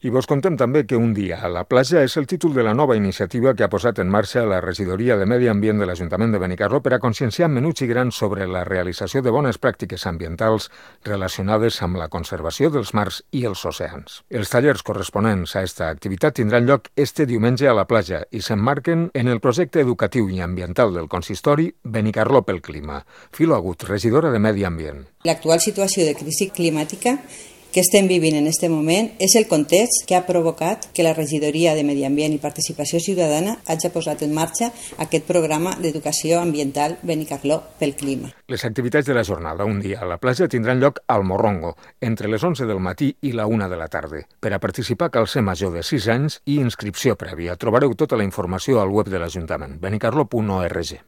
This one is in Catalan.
I vos contem també que un dia a la platja és el títol de la nova iniciativa que ha posat en marxa la Regidoria de Medi Ambient de l'Ajuntament de Benicarló per a conscienciar menuts i grans sobre la realització de bones pràctiques ambientals relacionades amb la conservació dels mars i els oceans. Els tallers corresponents a aquesta activitat tindran lloc este diumenge a la platja i s'emmarquen en el projecte educatiu i ambiental del consistori Benicarló pel Clima. Filo Agut, regidora de Medi Ambient. L'actual situació de crisi climàtica que estem vivint en aquest moment és el context que ha provocat que la Regidoria de Medi Ambient i Participació Ciutadana hagi posat en marxa aquest programa d'educació ambiental Benicarló pel Clima. Les activitats de la jornada, un dia a la platja, tindran lloc al Morrongo, entre les 11 del matí i la 1 de la tarda. Per a participar cal ser major de 6 anys i inscripció prèvia. Trobareu tota la informació al web de l'Ajuntament, benicarló.org.